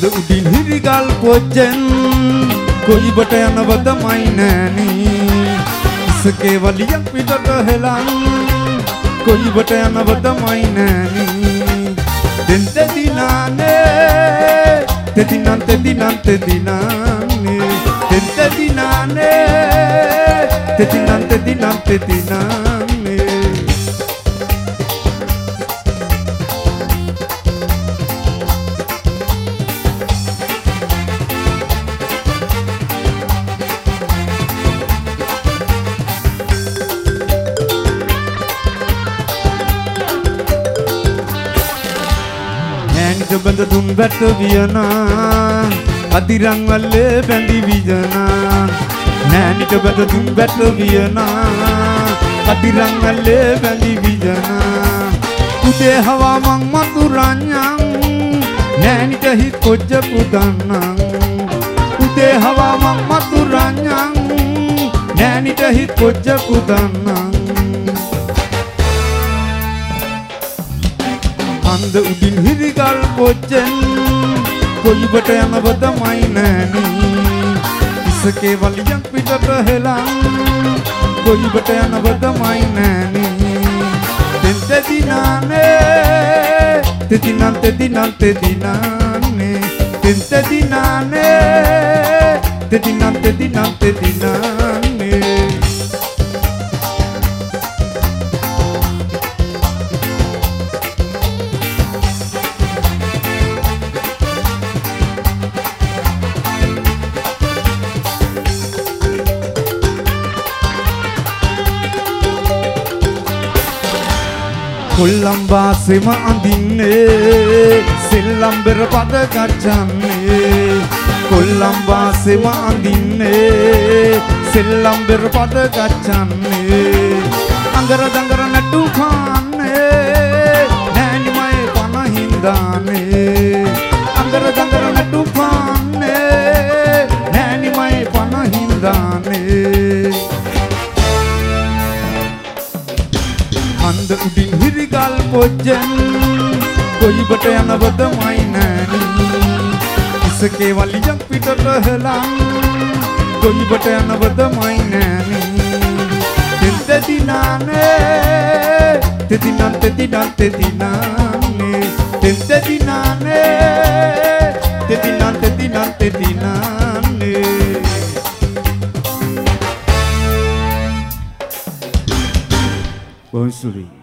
අන්ද උඩින් හිරිගල් පොජ්ජෙන් කොයිබට යනවද මයි නෑනී ඉසකේ වලියක් පිටට හෙලන් කොයිබට යනවද මයි නෑනී දෙන්ත දිනානේ තෙදිනන් තෙදිනන් තෙදිනානේ දෙන්ත දිනානේ තෙදිනන් තෙදිනන් තෙදිනානේ බඳ දුම් වැට වියනා අදිරන් වල්ලේ බැඳි විජනා නෑනිට බඳ දුම් වැට වියනා අදිරන් වල්ලේ බැඳි විජනා උදේ හවා මං මතුරන්යන් නෑනිට හිත් කොච්ච පුදන්නම් උදේ හවා මං මතුරන්යන් නෑනිට හිත් කොච්ච පුදන්නම් අන්ද උඩින් හිරිගල් පොජ්ජෙන් කොයිබට යනවද මයි නෑනී ඉසකේ වලියක් පිටට හෙලන් කොයිබට යනවද මයි නෑනී තෙන්ත දිනානේ තෙදිනන් තෙදිනන් තෙදිනානේ තෙන්ත දිනානේ තෙදිනන් තෙදිනන් තෙදිනානේ කොල්ලම් වාසෙම අඳින්නේ සෙල්ලම් බෙර පද ගච්ඡන්නේ කොල්ලම් වාසෙම අඳින්නේ සෙල්ලම් බෙර පද ගච්ඡන්නේ අඟර දඟර නටු පාන්නේ නෑනිමයි පන හින්දානේ අඟර දඟර නටු පාන්නේ නෑනිමයි පන හින්දානේ අන්ද උඩින් හිරිගල් පොජ්ජෙන් කොයිබට යනවද මයි නෑනී ඉසකේ වලියක් පිටට හෙලන් කොයිබට යනවද මයි නෑනී තෙන්ත දිනානේ තෙදිනන් තෙදිනන් තෙදිනානේ තෙන්ත දිනානේ තෙදිනන් තෙදිනන් තෙදිනානේ Bonsoir.